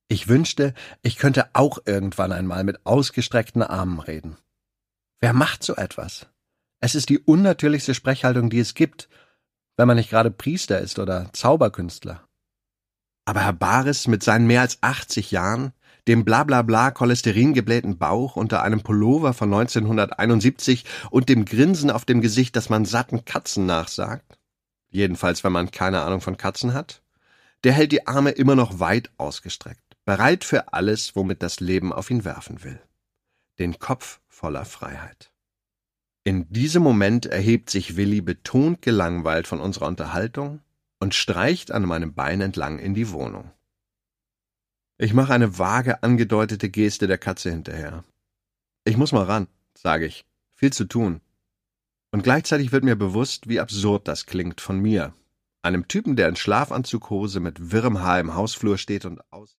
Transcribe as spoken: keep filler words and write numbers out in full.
Ich wünschte, ich könnte auch irgendwann einmal mit ausgestreckten Armen reden. Wer macht so etwas? Es ist die unnatürlichste Sprechhaltung, die es gibt, wenn man nicht gerade Priester ist oder Zauberkünstler. Aber Herr Baris mit seinen mehr als achtzig Jahren, dem blablabla cholesteringeblähten Bauch unter einem Pullover von neunzehnhunderteinundsiebzig und dem Grinsen auf dem Gesicht, das man satten Katzen nachsagt, jedenfalls wenn man keine Ahnung von Katzen hat, der hält die Arme immer noch weit ausgestreckt, bereit für alles, womit das Leben auf ihn werfen will. Den Kopf voller Freiheit. In diesem Moment erhebt sich Willi betont gelangweilt von unserer Unterhaltung und streicht an meinem Bein entlang in die Wohnung. Ich mache eine vage angedeutete Geste der Katze hinterher. Ich muss mal ran, sage ich. Viel zu tun. Und gleichzeitig wird mir bewusst, wie absurd das klingt von mir, einem Typen, der in Schlafanzughose mit wirrem Haar im Hausflur steht und aus